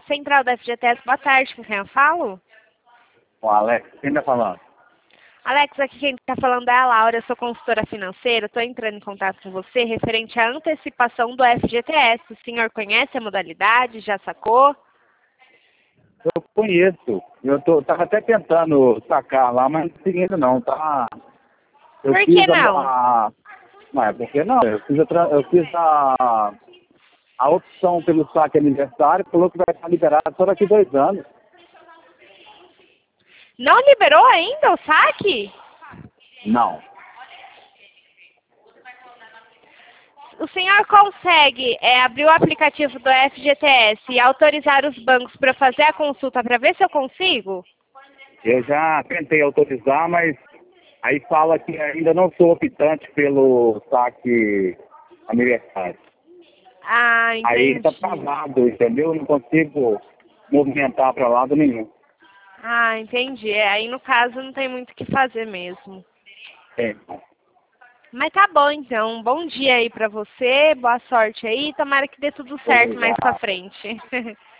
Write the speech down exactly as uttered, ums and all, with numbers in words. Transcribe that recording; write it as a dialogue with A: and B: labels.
A: Central da F G T S, boa tarde, com quem eu falo?
B: O Alex, quem tá falando?
A: Alex, aqui quem está falando é a Laura, eu sou consultora financeira, estou entrando em contato com você referente à antecipação do F G T S. O senhor conhece a modalidade, já sacou?
B: Eu conheço. Eu tô, tava até tentando sacar lá, mas não consegui ainda não, tá? Eu
A: Por
B: fiz
A: que não?
B: a... Mas por que não? Eu fiz a, tra- eu fiz a, a opção pelo saque aniversário, falou que vai estar liberado só daqui a dois anos.
A: Não liberou ainda o saque?
B: Não.
A: O senhor consegue é, abrir o aplicativo do F G T S e autorizar os bancos para fazer a consulta para ver se eu consigo?
B: Eu já tentei autorizar, mas aí fala que ainda não sou optante pelo saque aniversário.
A: Ah,
B: Aí tá
A: entendi.
B: travado, entendeu? Eu não consigo movimentar para lado nenhum.
A: Ah, entendi. É, aí no caso não tem muito o que fazer mesmo.
B: É.
A: Mas tá bom então. Bom dia aí pra você, boa sorte aí. Tomara que dê tudo certo mais pra
B: Obrigado.
A: frente.